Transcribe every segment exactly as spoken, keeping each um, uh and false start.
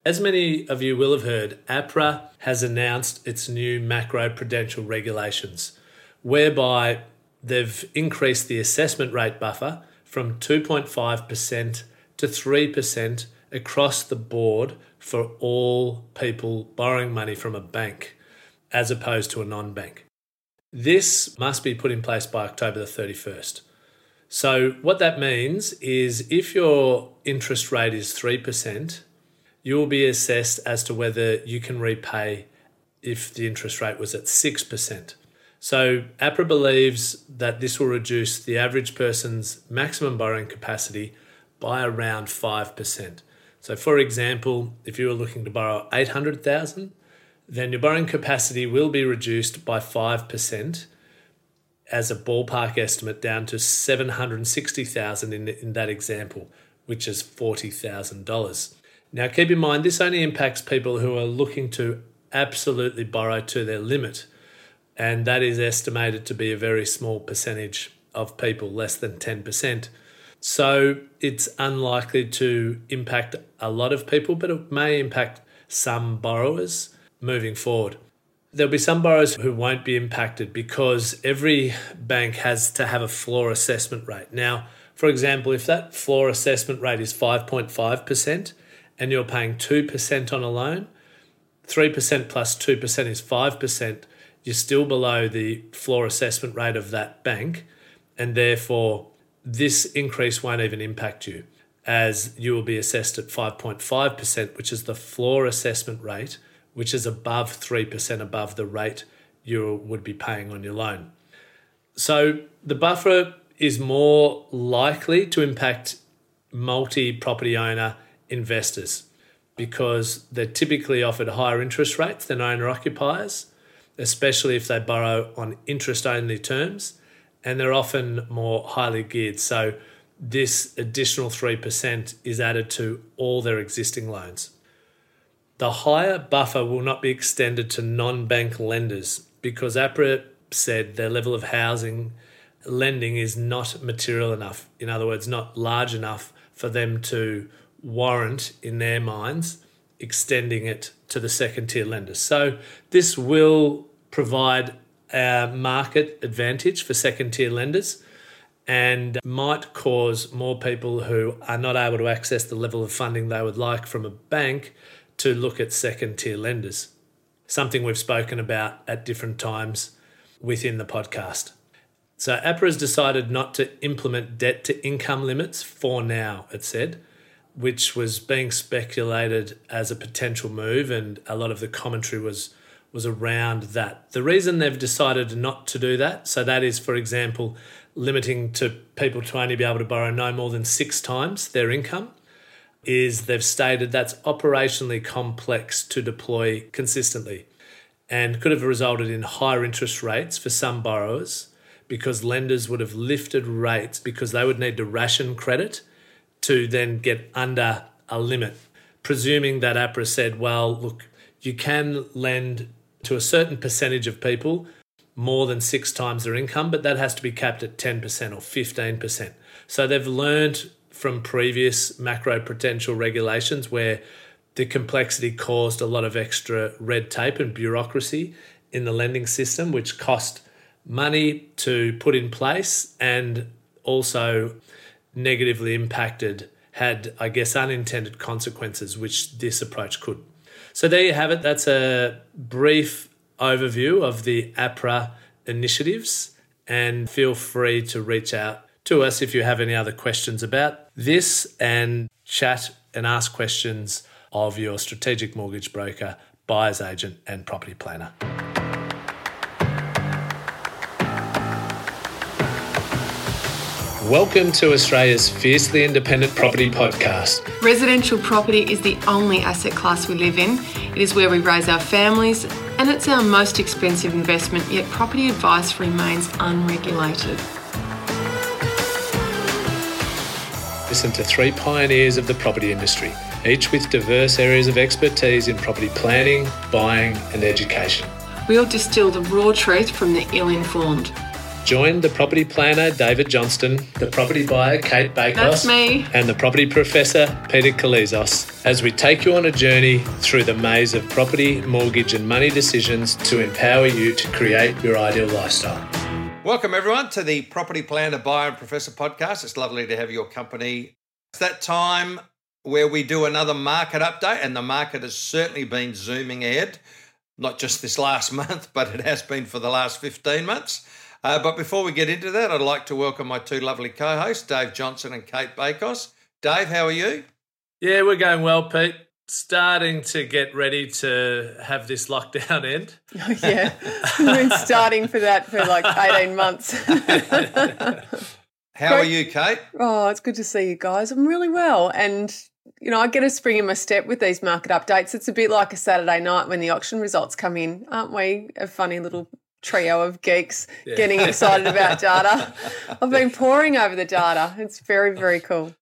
As many of you will have heard, APRA has announced its new macro-prudential regulations, whereby they've increased the assessment rate buffer from two point five percent to three percent across the board for all people borrowing money from a bank, as opposed to a non-bank. This must be put in place by October the thirty-first. So what that means is if your interest rate is three percent, you will be assessed as to whether you can repay if the interest rate was at six percent. So APRA believes that this will reduce the average person's maximum borrowing capacity by around five percent. So for example, if you were looking to borrow eight hundred thousand dollars, then your borrowing capacity will be reduced by five percent as a ballpark estimate down to seven hundred sixty thousand dollars in, in that example, which is forty thousand dollars. Now keep in mind, this only impacts people who are looking to absolutely borrow to their limit, and that is estimated to be a very small percentage of people, less than ten percent. So it's unlikely to impact a lot of people, but it may impact some borrowers moving forward. There'll be some borrowers who won't be impacted because every bank has to have a floor assessment rate. Now, for example, if that floor assessment rate is five point five percent and you're paying two percent on a loan, three percent plus two percent is five percent, you're still below the floor assessment rate of that bank, and therefore this increase won't even impact you, as you will be assessed at five point five percent, which is the floor assessment rate, which is above three percent above the rate you would be paying on your loan. So the buffer is more likely to impact multi-property owner investors because they're typically offered higher interest rates than owner-occupiers, especially if they borrow on interest-only terms, and they're often more highly geared. So this additional three percent is added to all their existing loans. The higher buffer will not be extended to non-bank lenders because APRA said their level of housing lending is not material enough. In other words, not large enough for them to warrant, in their minds, extending it to the second-tier lenders. So this will provide a market advantage for second-tier lenders and might cause more people who are not able to access the level of funding they would like from a bank to look at second-tier lenders, something we've spoken about at different times within the podcast. So APRA has decided not to implement debt-to-income limits for now, it said, which was being speculated as a potential move, and a lot of the commentary was was around that. The reason they've decided not to do that, so that is, for example, limiting to people to only be able to borrow no more than six times their income, is they've stated that's operationally complex to deploy consistently and could have resulted in higher interest rates for some borrowers because lenders would have lifted rates because they would need to ration credit to then get under a limit, presuming that APRA said, well, look, you can lend to a certain percentage of people more than six times their income, but that has to be capped at ten percent or fifteen percent. So they've learned from previous macro-prudential regulations where the complexity caused a lot of extra red tape and bureaucracy in the lending system, which cost money to put in place and also negatively impacted, had, I guess, unintended consequences, which this approach could. So there you have it. That's a brief overview of the APRA initiatives, and feel free to reach out to us if you have any other questions about this, and chat and ask questions of your strategic mortgage broker, buyer's agent and property planner. Welcome to Australia's fiercely independent property podcast. Residential property is the only asset class we live in. It is where we raise our families, and it's our most expensive investment, yet property advice remains unregulated. Listen to three pioneers of the property industry, each with diverse areas of expertise in property planning, buying and education. We'll distill the raw truth from the ill-informed. Join the property planner, David Johnston, the property buyer, Kate Bakos, That's me. and the property professor, Peter Kalizos, as we take you on a journey through the maze of property, mortgage and money decisions to empower you to create your ideal lifestyle. Welcome everyone to the Property Planner, Buyer and Professor podcast. It's lovely to have your company. It's that time where we do another market update, and the market has certainly been zooming ahead, not just this last month, but it has been for the last fifteen months. Uh, but before we get into that, I'd like to welcome my two lovely co-hosts, Dave Johnson and Kate Bakos. Dave, how are you? Yeah, we're going well, Pete. Starting to get ready to have this lockdown end. Oh, yeah, we've been starting for that for like eighteen months. How are you, Kate? Oh, it's good to see you guys. I'm really well. And, you know, I get a spring in my step with these market updates. It's a bit like a Saturday night when the auction results come in, aren't we? A funny little trio of geeks yeah. getting excited about data. I've been poring over the data. It's very, very cool.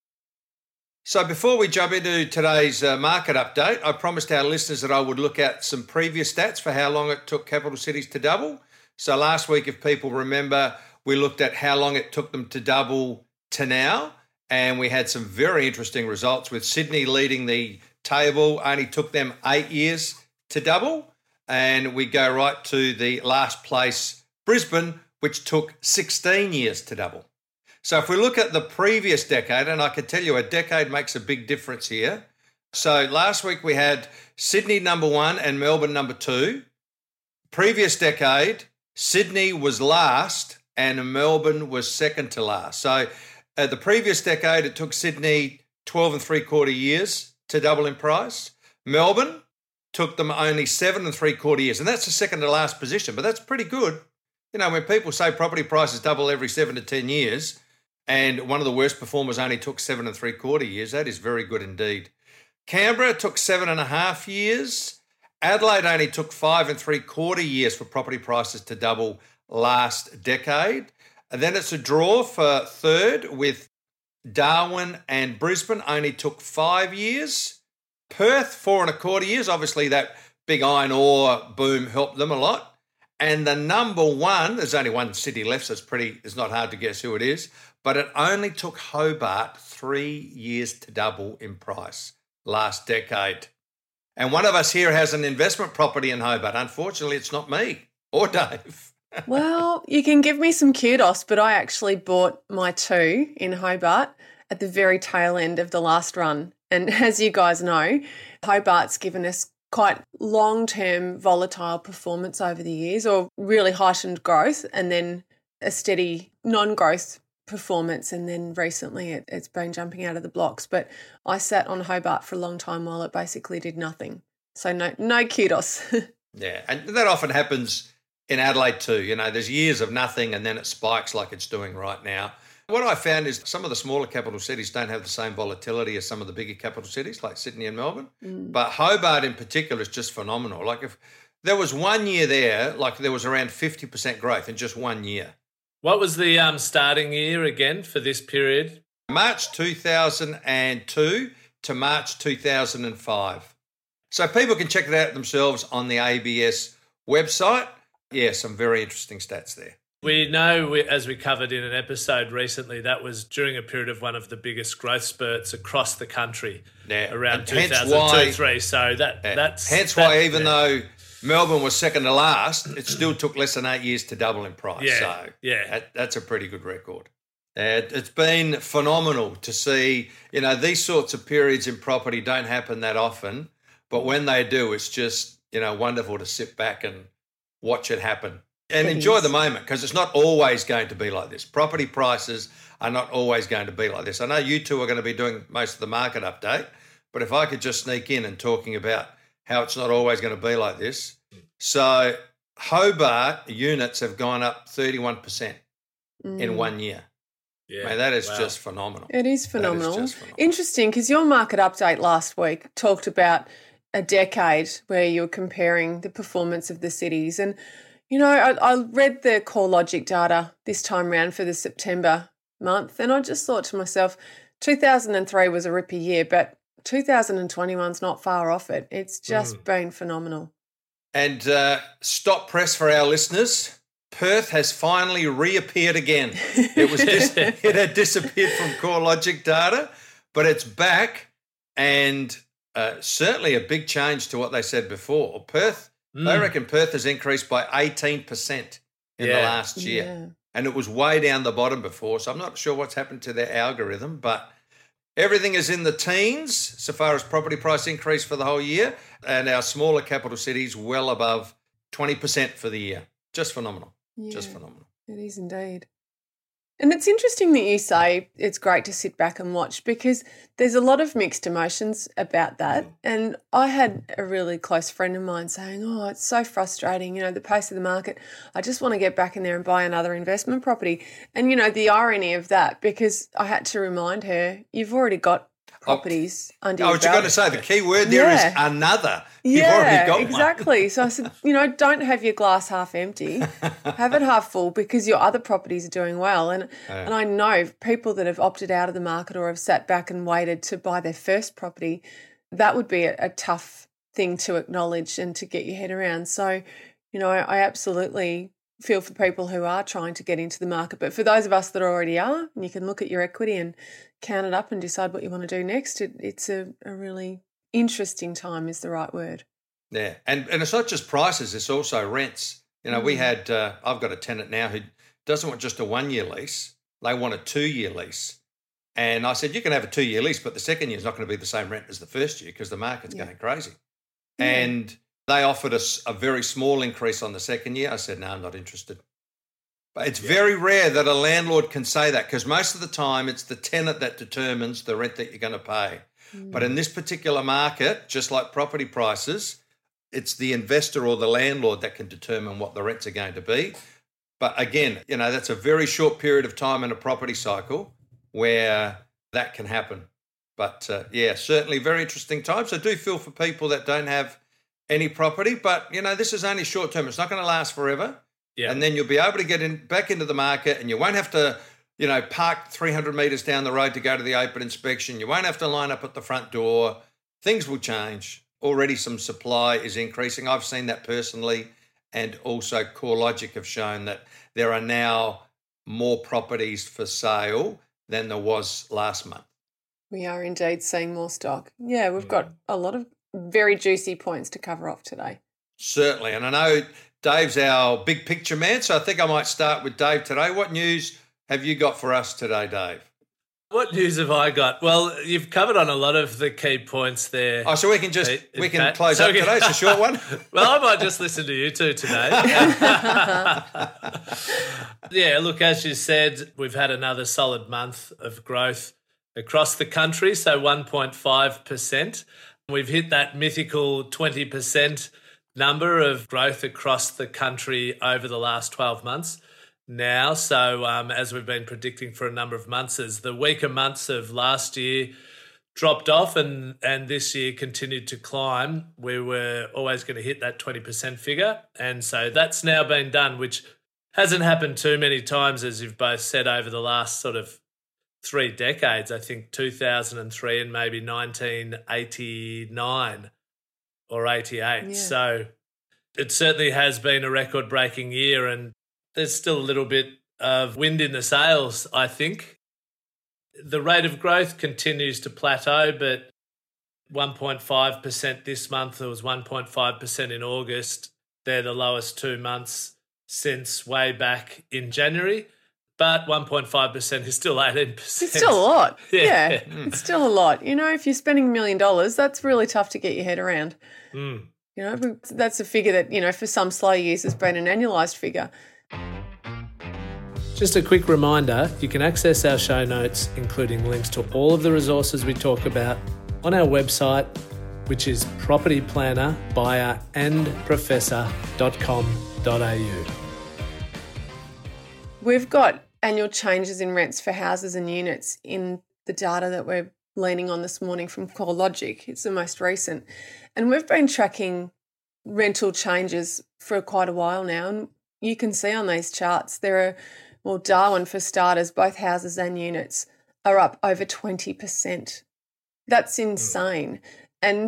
So before we jump into today's uh, market update, I promised our listeners that I would look at some previous stats for how long it took capital cities to double. So last week, if people remember, we looked at how long it took them to double to now, and we had some very interesting results with Sydney leading the table. Only took them eight years to double. And we go right to the last place, Brisbane, which took sixteen years to double. So if we look at the previous decade, and I can tell you a decade makes a big difference here. So last week we had Sydney number one and Melbourne number two. Previous decade, Sydney was last and Melbourne was second to last. So uh, the previous decade, it took Sydney twelve and three quarter years to double in price. Melbourne took them only seven and three quarter years. And that's the second to last position, but that's pretty good. You know, when people say property prices double every seven to ten years, and one of the worst performers only took seven and three quarter years, that is very good indeed. Canberra took seven and a half years. Adelaide only took five and three quarter years for property prices to double last decade. And then it's a draw for third with Darwin and Brisbane only took five years. Perth, four and a quarter years. Obviously, that big iron ore boom helped them a lot. And the number one, there's only one city left, so it's pretty, it's not hard to guess who it is, but it only took Hobart three years to double in price last decade. And one of us here has an investment property in Hobart. Unfortunately, it's not me or Dave. Well, you can give me some kudos, but I actually bought my two in Hobart at the very tail end of the last run. And as you guys know, Hobart's given us quite long-term volatile performance over the years, or really heightened growth and then a steady non-growth performance, and then recently it, it's been jumping out of the blocks. But I sat on Hobart for a long time while it basically did nothing. So no, no kudos. Yeah, and that often happens in Adelaide too. You know, there's years of nothing and then it spikes like it's doing right now. What I found is some of the smaller capital cities don't have the same volatility as some of the bigger capital cities like Sydney and Melbourne. Mm. But Hobart in particular is just phenomenal. Like if there was one year there, like there was around fifty percent growth in just one year. What was the um, starting year again for this period? March two thousand two to March two thousand five. So people can check it out themselves on the A B S website. Yeah, some very interesting stats there. We know, we, as we covered in an episode recently, that was during a period of one of the biggest growth spurts across the country, yeah. around two thousand two three. So that yeah. that's hence that, why even yeah. though Melbourne was second to last, it still took less than eight years to double in price. Yeah, so yeah. That, that's a pretty good record. Uh, it's been phenomenal to see. You know, these sorts of periods in property don't happen that often, but when they do, it's just, you know, wonderful to sit back and watch it happen. And it enjoy is. the moment, because it's not always going to be like this. Property prices are not always going to be like this. I know you two are going to be doing most of the market update, but if I could just sneak in and talking about how it's not always going to be like this. So Hobart units have gone up thirty-one percent mm. in one year. Yeah, Man, that is wow. just phenomenal. It is phenomenal. That is just phenomenal. Interesting, because your market update last week talked about a decade where you were comparing the performance of the cities. And you know, I, I read the CoreLogic data this time round for the September month, and I just thought to myself, two thousand three was a ripper year, but two thousand twenty-one's not far off it. It's just mm. been phenomenal. And uh, stop press for our listeners. Perth has finally reappeared again. It was dis- it had disappeared from CoreLogic data, but it's back, and uh, certainly a big change to what they said before. Perth, mm. they reckon Perth has increased by eighteen percent in yeah. the last year, yeah. and it was way down the bottom before, so I'm not sure what's happened to their algorithm, but everything is in the teens so far as property price increase for the whole year, and our smaller capital cities well above twenty percent for the year. Just phenomenal. Yeah, Just phenomenal. It is indeed. And it's interesting that you say it's great to sit back and watch, because there's a lot of mixed emotions about that. And I had a really close friend of mine saying, oh, it's so frustrating, you know, the pace of the market. I just want to get back in there and buy another investment property. And, you know, the irony of that, because I had to remind her, you've already got properties oh, under your I was going to say the key word there yeah. is another. You've yeah, already got exactly. one. So I said, you know, don't have your glass half empty, have it half full, because your other properties are doing well. And yeah. and I know people that have opted out of the market or have sat back and waited to buy their first property, that would be a, a tough thing to acknowledge and to get your head around. So, you know, I, I absolutely feel for people who are trying to get into the market. But for those of us that already are, and you can look at your equity and count it up and decide what you want to do next, it, it's a, a really interesting time is the right word. Yeah, and and it's not just prices, it's also rents. You know, mm. we had, uh, I've got a tenant now who doesn't want just a one-year lease, they want a two-year lease. And I said, you can have a two-year lease, but the second year is not going to be the same rent as the first year because the market's yeah. going crazy. Yeah. And they offered us a very small increase on the second year. I said, no, I'm not interested. But it's yeah. very rare that a landlord can say that, because most of the time it's the tenant that determines the rent that you're going to pay. Mm. But in this particular market, just like property prices, it's the investor or the landlord that can determine what the rents are going to be. But again, you know, that's a very short period of time in a property cycle where that can happen. But uh, yeah, certainly very interesting times. I do feel for people that don't have any property, but you know, this is only short term. It's not going to last forever. Yeah. And then you'll be able to get in back into the market, and you won't have to, you know, park three hundred metres down the road to go to the open inspection. You won't have to line up at the front door. Things will change. Already some supply is increasing. I've seen that personally, and also CoreLogic have shown that there are now more properties for sale than there was last month. We are indeed seeing more stock. Yeah, we've got a lot of very juicy points to cover off today. Certainly, and I know Dave's our big picture man, so I think I might start with Dave today. What news have you got for us today, Dave? What news have I got? Well, you've covered on a lot of the key points there. Oh, so we can just we can Pat. close so up today. It's a short one. Well, I might just listen to you two today. Yeah, look, as you said, we've had another solid month of growth across the country, so one point five percent. We've hit that mythical twenty percent number of growth across the country over the last twelve months. Now, so um, as we've been predicting for a number of months, as the weaker months of last year dropped off and, and this year continued to climb, we were always going to hit that twenty percent figure. And so that's now been done, which hasn't happened too many times, as you've both said, over the last sort of three decades. I think two thousand three and maybe nineteen eighty-nine or eighty-eight. Yeah. So it certainly has been a record-breaking year, and there's still a little bit of wind in the sails, I think. The rate of growth continues to plateau, but one point five percent this month. There was one point five percent in August. They're the lowest two months since way back in January. But one point five percent is still eighteen percent. It's still a lot. Yeah. yeah. Mm. It's still a lot. You know, if you're spending a million dollars, that's really tough to get your head around. Mm. You know, that's a figure that, you know, for some slow years has been an annualised figure. Just a quick reminder, you can access our show notes, including links to all of the resources we talk about, on our website, which is property planner buyer and professor dot com dot a u. We've got annual changes in rents for houses and units in the data that we're leaning on this morning from CoreLogic. It's the most recent. And we've been tracking rental changes for quite a while now, and you can see on these charts there are, well, Darwin for starters, both houses and units are up over twenty percent. That's insane. Mm. And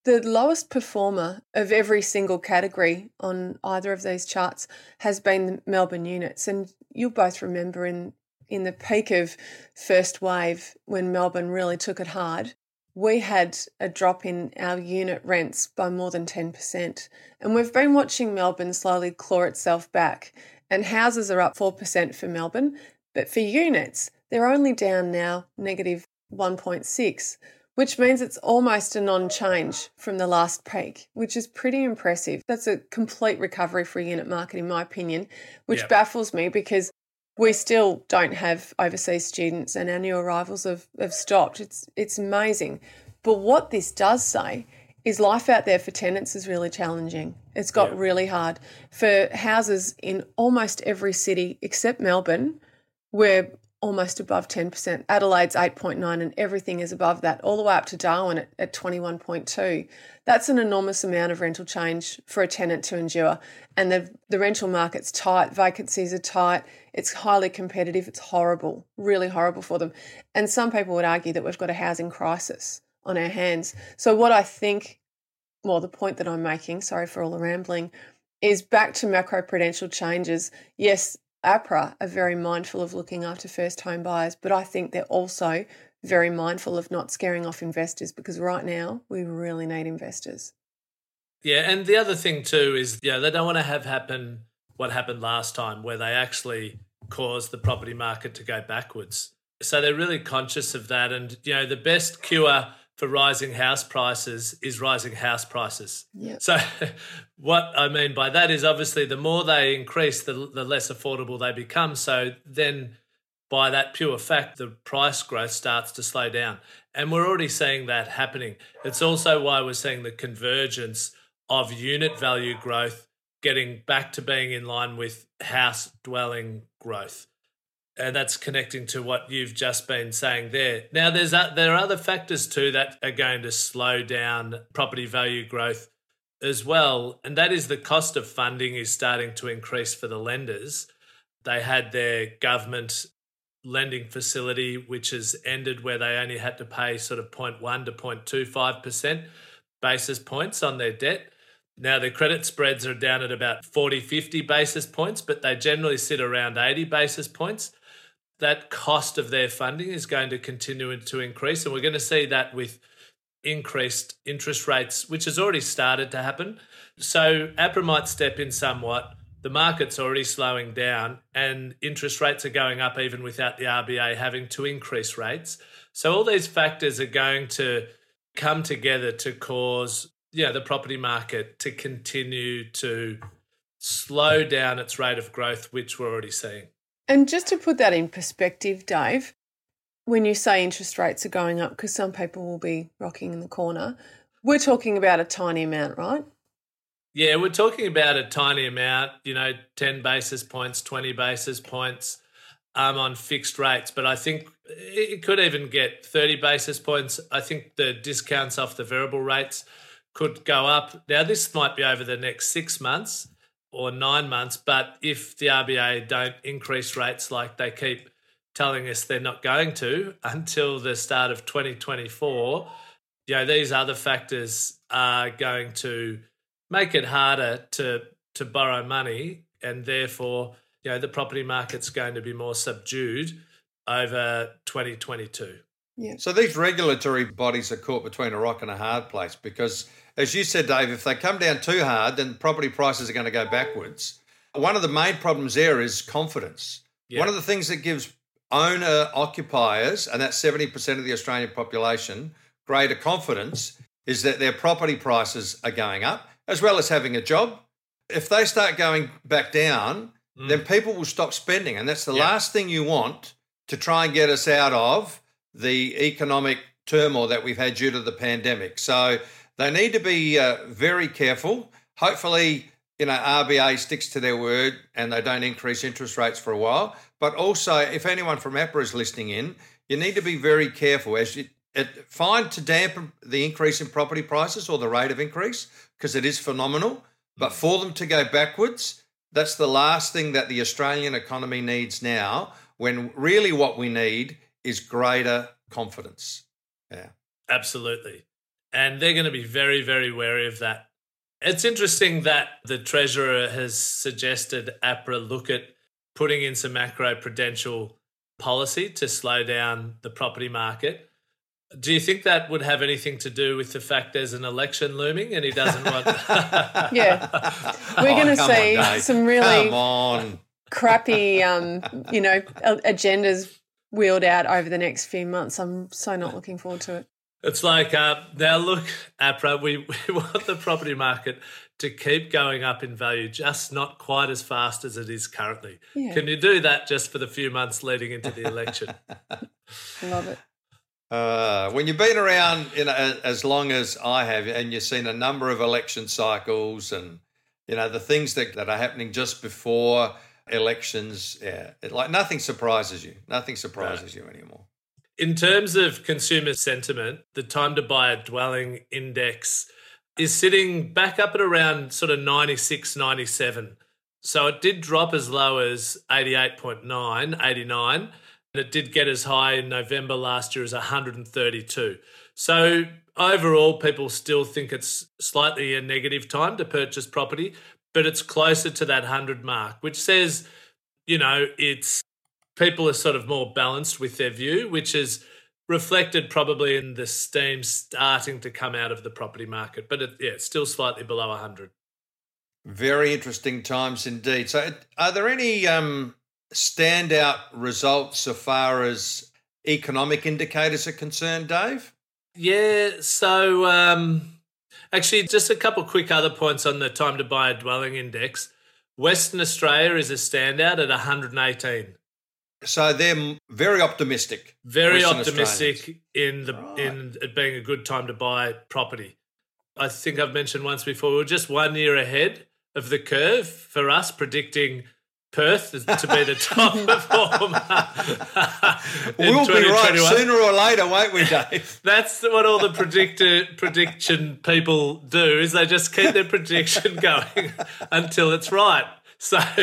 The lowest performer of every single category on either of these charts has been the Melbourne units. And you'll both remember in, in the peak of first wave, when Melbourne really took it hard, we had a drop in our unit rents by more than ten percent. And we've been watching Melbourne slowly claw itself back. And houses are up four percent for Melbourne, but for units, they're only down now negative one point six, which means it's almost a non-change from the last peak, which is pretty impressive. That's a complete recovery for a unit market, in my opinion, which yep. baffles me because we still don't have overseas students and our new arrivals have, have stopped. It's it's amazing. But what this does say is life out there for tenants is really challenging. It's got yep. really hard. For houses in almost every city except Melbourne, we're almost above ten percent. Adelaide's eight point nine and everything is above that, all the way up to Darwin at, at twenty-one point two. That's an enormous amount of rental change for a tenant to endure. And the, the rental market's tight, vacancies are tight, it's highly competitive, it's horrible, really horrible for them. And some people would argue that we've got a housing crisis on our hands. So what I think, well, the point that I'm making, sorry for all the rambling, is back to macro-prudential changes. Yes, APRA are very mindful of looking after first home buyers, but I think they're also very mindful of not scaring off investors because right now we really need investors. Yeah, and the other thing too is, yeah, they don't want to have happen what happened last time where they actually caused the property market to go backwards. So they're really conscious of that. And, you know, the best cure for rising house prices is rising house prices. Yep. So what I mean by that is obviously the more they increase, the, the less affordable they become. So then by that pure fact, the price growth starts to slow down. And we're already seeing that happening. It's also why we're seeing the convergence of unit value growth getting back to being in line with house dwelling growth. And that's connecting to what you've just been saying there. Now, there's a, there are other factors too that are going to slow down property value growth as well, and that is the cost of funding is starting to increase for the lenders. They had their government lending facility, which has ended where they only had to pay sort of zero point one to zero point two five percent basis points on their debt. Now, their credit spreads are down at about forty, fifty basis points, but they generally sit around eighty basis points. That cost of their funding is going to continue to increase, and we're going to see that with increased interest rates, which has already started to happen. So APRA might step in somewhat. The market's already slowing down and interest rates are going up even without the R B A having to increase rates. So all these factors are going to come together to cause yeah, the property market to continue to slow down its rate of growth, which we're already seeing. And just to put that in perspective, Dave, when you say interest rates are going up, because some people will be rocking in the corner, we're talking about a tiny amount, right? Yeah, we're talking about a tiny amount, you know, ten basis points, twenty basis points um, on fixed rates. But I think it could even get thirty basis points. I think the discounts off the variable rates could go up. Now, this might be over the next six months or nine months, but if the R B A don't increase rates like they keep telling us they're not going to until the start of twenty twenty-four, you know, these other factors are going to make it harder to to borrow money, and therefore, you know, the property market's going to be more subdued over twenty twenty-two. Yeah. So these regulatory bodies are caught between a rock and a hard place because, as you said, Dave, if they come down too hard, then property prices are going to go backwards. One of the main problems there is confidence. Yeah. One of the things that gives owner occupiers, and that's seventy percent of the Australian population, greater confidence is that their property prices are going up, as well as having a job. If they start going back down, mm. then people will stop spending. And that's the yeah. last thing you want to try and get us out of the economic turmoil that we've had due to the pandemic. So they need to be uh, very careful. Hopefully, you know, R B A sticks to their word and they don't increase interest rates for a while. But also, if anyone from APRA is listening in, you need to be very careful. As you, it, fine to dampen the increase in property prices or the rate of increase, because it is phenomenal. But for them to go backwards, that's the last thing that the Australian economy needs now, when really what we need is greater confidence. Yeah. Absolutely. and they're going to be very, very wary of that. It's interesting that the Treasurer has suggested APRA look at putting in some macro-prudential policy to slow down the property market. Do you think that would have anything to do with the fact there's an election looming and he doesn't want... Yeah. We're going to Oh, see on, some really Come on. crappy, um, you know, agendas wheeled out over the next few months. I'm so not looking forward to it. It's like, uh, now look, APRA, we, we want the property market to keep going up in value, just not quite as fast as it is currently. Yeah. Can you do that just for the few months leading into the election? Love it. Uh, when you've been around you know, as long as I have, and you've seen a number of election cycles and, you know, the things that, that are happening just before elections, yeah, it, like nothing surprises you. Nothing surprises no. you anymore. In terms of consumer sentiment, the time to buy a dwelling index is sitting back up at around sort of ninety-six, ninety-seven. So it did drop as low as eighty-eight point nine, eighty-nine, and it did get as high in November last year as one hundred thirty-two. So overall, people still think it's slightly a negative time to purchase property, but it's closer to that one hundred mark, which says, you know, it's people are sort of more balanced with their view, which is reflected probably in the steam starting to come out of the property market. But, it, yeah, it's still slightly below one hundred. Very interesting times indeed. So are there any um, standout results so far as economic indicators are concerned, Dave? Yeah, so um, actually just a couple quick other points on the time to buy a dwelling index. Western Australia is a standout at one hundred eighteen. So they're very optimistic. Very Western optimistic in the right. in it being a good time to buy property. I think I've mentioned once before, we we're just one year ahead of the curve for us, predicting Perth to be the top performer. We'll be right sooner or later, won't we, Dave? That's what all the predictor prediction people do, is they just keep their prediction going until it's right. So, uh,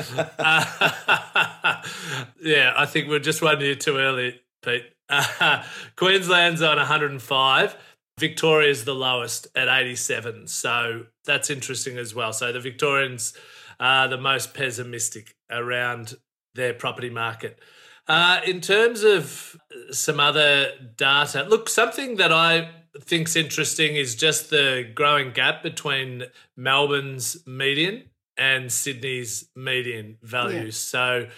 yeah, I think we're just one year too early, Pete. Uh, Queensland's on one hundred five. Victoria's the lowest at eighty-seven. So that's interesting as well. So the Victorians are the most pessimistic around their property market. Uh, in terms of some other data, look, something that I think's interesting is just the growing gap between Melbourne's median and Sydney's median values. Yeah. So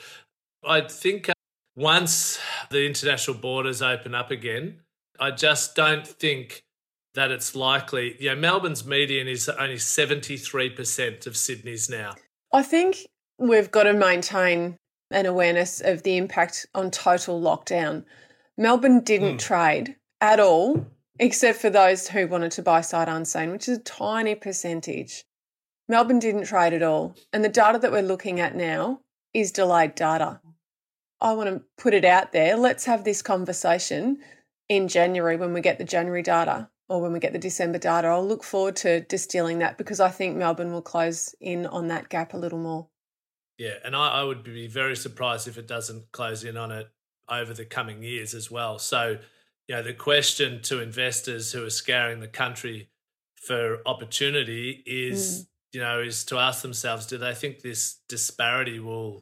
I think once the international borders open up again, I just don't think that it's likely. You know, Melbourne's median is only seventy-three percent of Sydney's now. I think we've got to maintain an awareness of the impact on total lockdown. Melbourne didn't mm. trade at all, except for those who wanted to buy sight unseen, which is a tiny percentage. Melbourne didn't trade at all. And the data that we're looking at now is delayed data. I want to put it out there. Let's have this conversation in January when we get the January data or when we get the December data. I'll look forward to distilling that because I think Melbourne will close in on that gap a little more. Yeah, and I, I would be very surprised if it doesn't close in on it over the coming years as well. So, you know, the question to investors who are scouring the country for opportunity is... Mm. you know, is to ask themselves, do they think this disparity will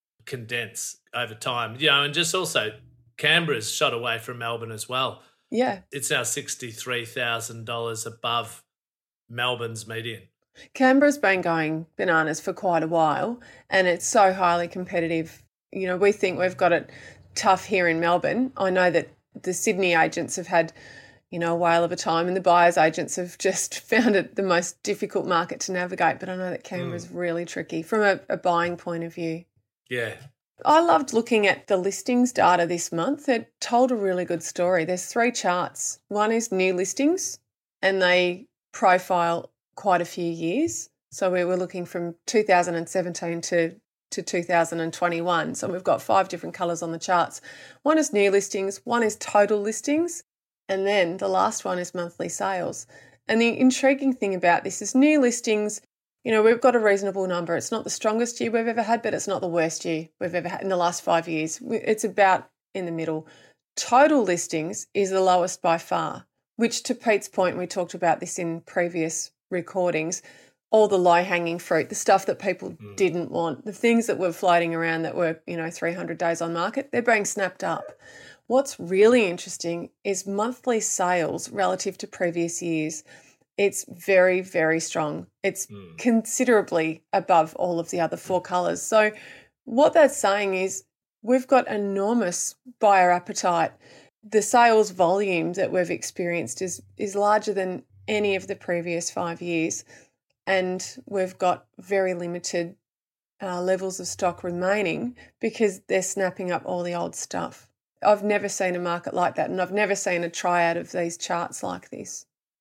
condense over time? You know, and just also Canberra's shot away from Melbourne as well. Yeah. It's now sixty-three thousand dollars above Melbourne's median. Canberra's been going bananas for quite a while and it's so highly competitive. You know, we think we've got it tough here in Melbourne. I know that the Sydney agents have had, you know, a whale of a time and the buyers agents have just found it the most difficult market to navigate. But I know that Canberra's mm. really tricky from a, a buying point of view. Yeah. I loved looking at the listings data this month. It told a really good story. There's three charts. One is new listings and they profile quite a few years. So we were looking from two thousand seventeen to, to two thousand twenty-one. So we've got five different colours on the charts. One is new listings, one is total listings, and then the last one is monthly sales. And the intriguing thing about this is new listings, you know, we've got a reasonable number. It's not the strongest year we've ever had, but it's not the worst year we've ever had in the last five years. It's about in the middle. Total listings is the lowest by far. which to Pete's point, we talked about this in previous recordings, all the low-hanging fruit, the stuff that people mm. didn't want, the things that were floating around that were, you know, three hundred days on market, they're being snapped up. What's really interesting is monthly sales relative to previous years. It's very, very strong. It's mm. considerably above all of the other four colours. So what that's saying is we've got enormous buyer appetite. The sales volume that we've experienced is is larger than any of the previous five years. And we've got very limited uh, levels of stock remaining because they're snapping up all the old stuff. I've never seen a market like that, and I've never seen a triad of these charts like this.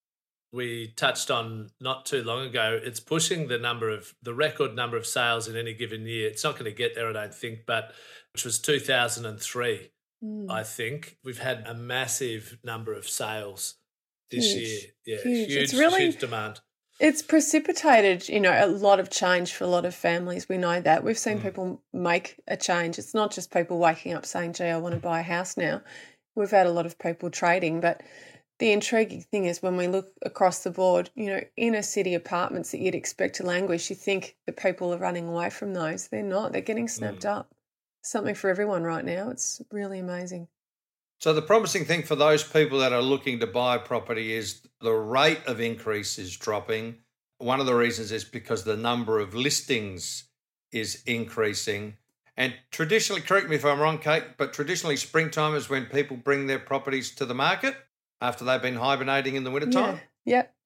We touched on not too long ago, it's pushing the number of the record number of sales in any given year. It's not going to get there, I don't think, but which was two thousand three, mm. I think. We've had a massive number of sales this huge, year. Yeah, huge. huge, it's really, huge demand. It's precipitated, you know, a lot of change for a lot of families. We know that. We've seen mm. people make a change. It's not just people waking up saying, gee, I want to buy a house now. We've had a lot of people trading, but the intriguing thing is when we look across the board, you know, inner city apartments that you'd expect to languish, you think that people are running away from those. They're not. They're getting snapped mm. up. Something for everyone right now. It's really amazing. So the promising thing for those people that are looking to buy property is the rate of increase is dropping. One of the reasons is because the number of listings is increasing. And traditionally, correct me if I'm wrong, Kate, but traditionally springtime is when people bring their properties to the market after they've been hibernating in the wintertime. Yeah. Yep.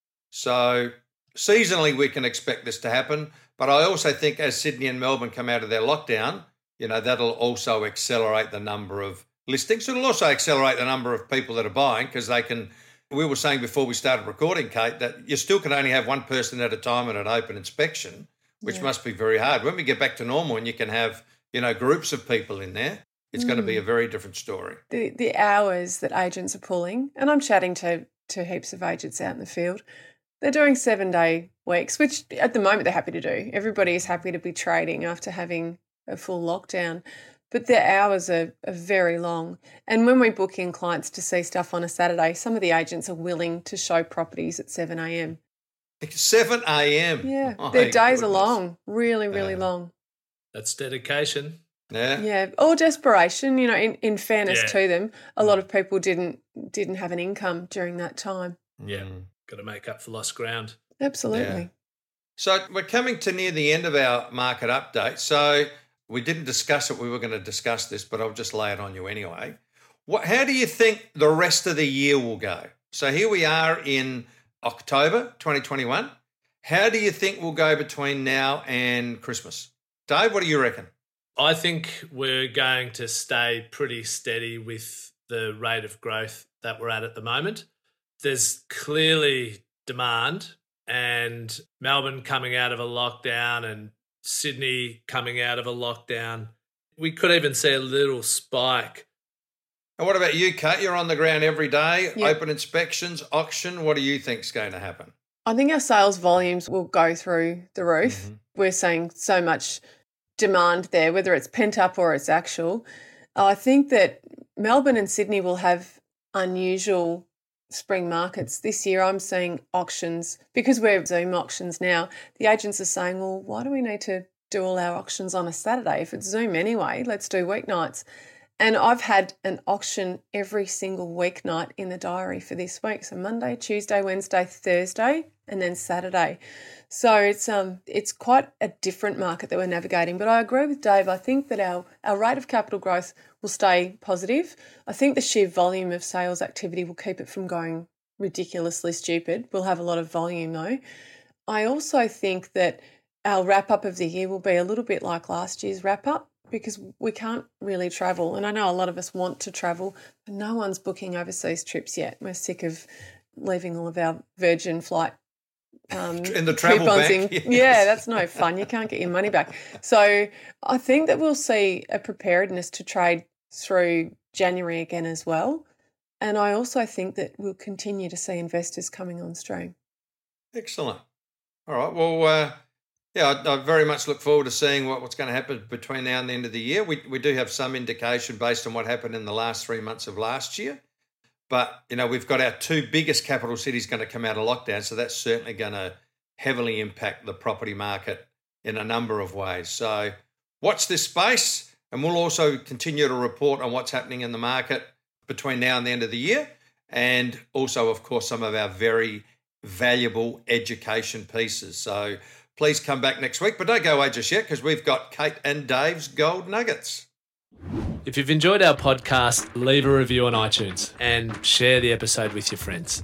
So seasonally we can expect this to happen. But I also think as Sydney and Melbourne come out of their lockdown, you know, that'll also accelerate the number of listings. It'll also accelerate the number of people that are buying because they can, we were saying before we started recording, Kate, that you still can only have one person at a time at an open inspection, which yeah. must be very hard. When we get back to normal and you can have, you know, groups of people in there, it's mm. going to be a very different story. The the hours that agents are pulling, and I'm chatting to, to heaps of agents out in the field, they're doing seven-day weeks, which at the moment they're happy to do. Everybody is happy to be trading after having a full lockdown. But their hours are, are very long. And when we book in clients to see stuff on a Saturday, some of the agents are willing to show properties at seven a.m. seven a.m.? Yeah. My their days goodness. are long, really, really uh, long. That's dedication. Yeah. Yeah. Or desperation. You know, in, in fairness yeah. to them, a lot of people didn't didn't have an income during that time. Yeah. Mm. Got to make up for lost ground. Absolutely. Yeah. So we're coming to near the end of our market update. So we didn't discuss it. We were going to discuss this, but I'll just lay it on you anyway. What, how do you think the rest of the year will go? So here we are in October twenty twenty-one. How do you think we'll go between now and Christmas? Dave, what do you reckon? I think we're going to stay pretty steady with the rate of growth that we're at at the moment. There's clearly demand, and Melbourne coming out of a lockdown and Sydney coming out of a lockdown. We could even see a little spike. And what about you, Kate? You're on the ground every day, yep. open inspections, auction. What do you think is going to happen? I think our sales volumes will go through the roof. Mm-hmm. We're seeing so much demand there, whether it's pent up or it's actual. I think that Melbourne and Sydney will have unusual spring markets. This year I'm seeing auctions, because we're Zoom auctions now, the agents are saying, well, why do we need to do all our auctions on a Saturday? If it's Zoom anyway, let's do weeknights. And I've had an auction every single weeknight in the diary for this week. So Monday, Tuesday, Wednesday, Thursday, and then Saturday. So it's um it's quite a different market that we're navigating. But I agree with Dave. I think that our, our rate of capital growth will stay positive. I think the sheer volume of sales activity will keep it from going ridiculously stupid. We'll have a lot of volume though. I also think that our wrap-up of the year will be a little bit like last year's wrap-up, because we can't really travel. And I know a lot of us want to travel, but no one's booking overseas trips yet. We're sick of leaving all of our Virgin flight um, in the travel bank. Yes. Yeah, that's no fun. You can't get your money back. So I think that we'll see a preparedness to trade through January again as well. And I also think that we'll continue to see investors coming on stream. Excellent. All right. Well, uh, yeah, I, I very much look forward to seeing what, what's going to happen between now and the end of the year. We we do have some indication based on what happened in the last three months of last year. But, you know, we've got our two biggest capital cities going to come out of lockdown, so that's certainly going to heavily impact the property market in a number of ways. So watch this space, and we'll also continue to report on what's happening in the market between now and the end of the year, and also, of course, some of our very valuable education pieces. So please come back next week, but don't go away just yet because we've got Kate and Dave's Gold Nuggets. If you've enjoyed our podcast, leave a review on iTunes and share the episode with your friends.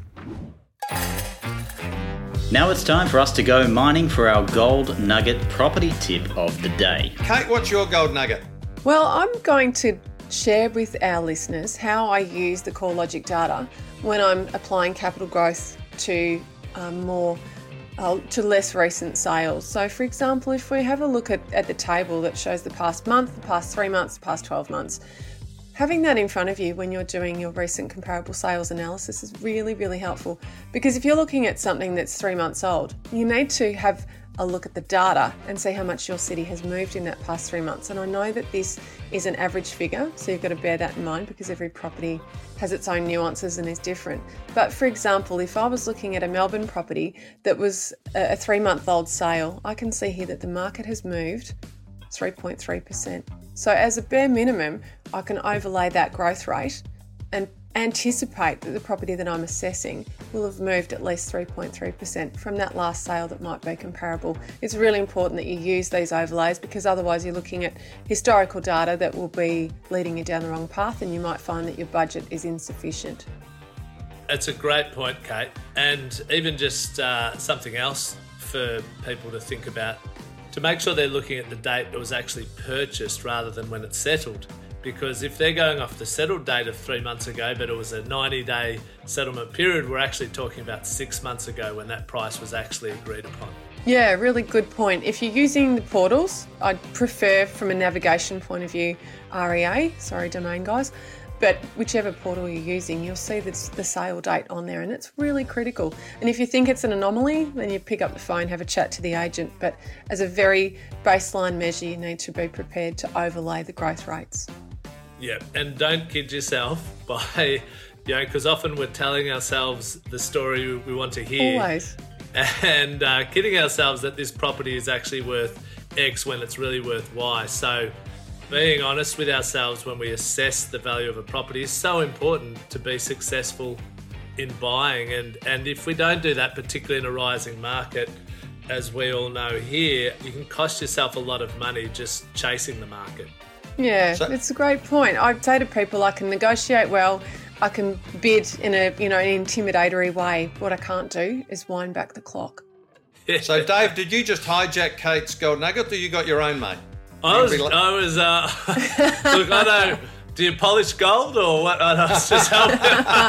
Now it's time for us to go mining for our Gold Nugget property tip of the day. Kate, what's your Gold Nugget? Well, I'm going to share with our listeners how I use the CoreLogic data when I'm applying capital growth to um, more Uh, to less recent sales. So for example, if we have a look at, at the table that shows the past month, the past three months, the past twelve months, having that in front of you when you're doing your recent comparable sales analysis is really, really helpful, because if you're looking at something that's three months old, you need to have a look at the data and see how much your city has moved in that past three months. And I know that this is an average figure, so you've got to bear that in mind because every property has its own nuances and is different. But for example, if I was looking at a Melbourne property that was a three-month-old sale, I can see here that the market has moved three point three percent. So as a bare minimum, I can overlay that growth rate and anticipate that the property that I'm assessing will have moved at least three point three percent from that last sale that might be comparable. It's really important that you use these overlays, because otherwise you're looking at historical data that will be leading you down the wrong path, and you might find that your budget is insufficient. It's a great point, Kate. And even just uh, something else for people to think about, to make sure they're looking at the date it was actually purchased rather than when it settled. Because if they're going off the settled date of three months ago, but it was a ninety-day settlement period, we're actually talking about six months ago when that price was actually agreed upon. Yeah, really good point. If you're using the portals, I'd prefer from a navigation point of view R E A, sorry domain guys, but whichever portal you're using, you'll see the, the sale date on there, and it's really critical. And if you think it's an anomaly, then you pick up the phone, have a chat to the agent. But as a very baseline measure, you need to be prepared to overlay the growth rates. Yeah, and don't kid yourself by, you know, because often we're telling ourselves the story we want to hear. Always. And uh, kidding ourselves that this property is actually worth X when it's really worth Y. So being honest with ourselves when we assess the value of a property is so important to be successful in buying. And, and if we don't do that, particularly in a rising market, as we all know here, you can cost yourself a lot of money just chasing the market. Yeah, So- it's a great point. I'd say to people, I can negotiate well, I can bid in a you know an intimidatory way. What I can't do is wind back the clock. So, Dave, did you just hijack Kate's Gold Nugget, or you got your own, mate? I was, You'd be like- I was, uh, look, I know, do you polish gold or what? I was just helping.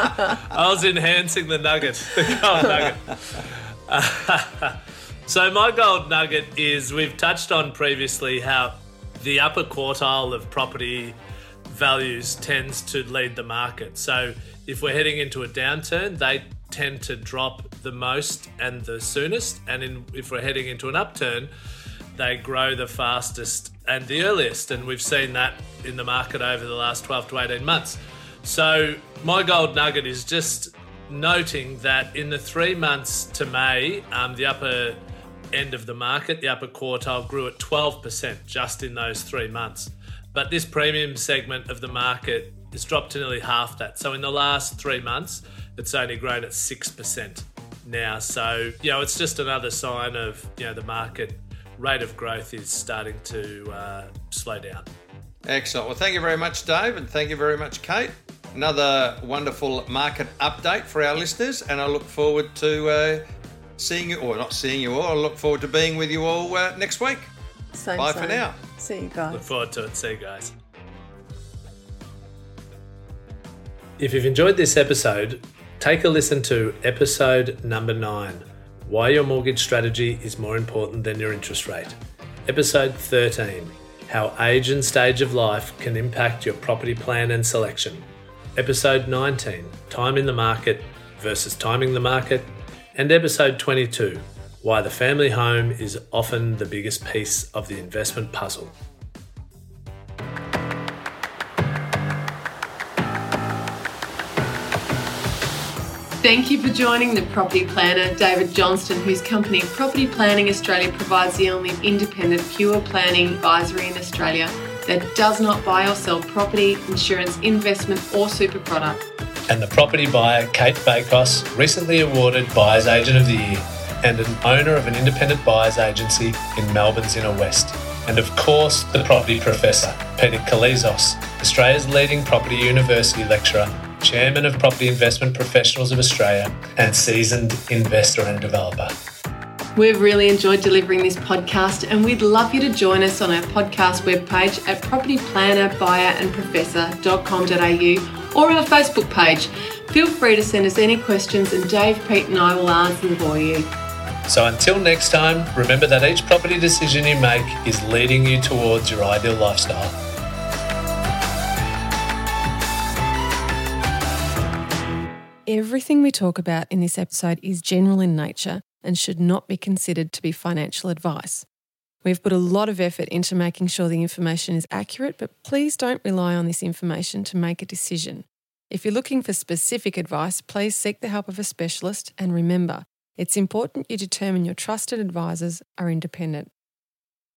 I was enhancing the nugget, the gold nugget. Uh, so my gold nugget is, we've touched on previously how the upper quartile of property values tends to lead the market. So if we're heading into a downturn, they tend to drop the most and the soonest. And in, if we're heading into an upturn, they grow the fastest and the earliest. And we've seen that in the market over the last twelve to eighteen months. So my gold nugget is just noting that in the three months to May, um, the upper end of the market, the upper quartile, grew at twelve percent just in those three months. But this premium segment of the market has dropped to nearly half that. So in the last three months, it's only grown at six percent now. So, you know, it's just another sign of, you know, the market rate of growth is starting to uh, slow down. Excellent. Well, thank you very much, Dave, and thank you very much, Kate. Another wonderful market update for our listeners, and I look forward to uh, seeing you, or not seeing you all, I look forward to being with you all uh, next week. Same, Bye same. for now. See you guys. Look forward to it. See you guys. If you've enjoyed this episode, take a listen to episode number nine, Why Your Mortgage Strategy is More Important Than Your Interest Rate. Episode thirteen, How Age and Stage of Life Can Impact Your Property Plan and Selection. Episode nineteen, Time in the Market versus Timing the Market. And episode twenty-two, Why the Family Home is Often the Biggest Piece of the Investment Puzzle. Thank you for joining the property planner, David Johnston, whose company Property Planning Australia provides the only independent pure planning advisory in Australia that does not buy or sell property, insurance, investment or super product. And the property buyer, Kate Bakos, recently awarded Buyer's Agent of the Year and an owner of an independent buyer's agency in Melbourne's Inner West. And of course, the property professor, Peter Kalizos, Australia's leading property university lecturer, chairman of Property Investment Professionals of Australia, and seasoned investor and developer. We've really enjoyed delivering this podcast, and we'd love you to join us on our podcast webpage at property planner buyer and professor dot com dot a u or our Facebook page. Feel free to send us any questions, and Dave, Pete and I will answer them for you. So until next time, remember that each property decision you make is leading you towards your ideal lifestyle. Everything we talk about in this episode is general in nature and should not be considered to be financial advice. We've put a lot of effort into making sure the information is accurate, but please don't rely on this information to make a decision. If you're looking for specific advice, please seek the help of a specialist, and remember, it's important you determine your trusted advisors are independent.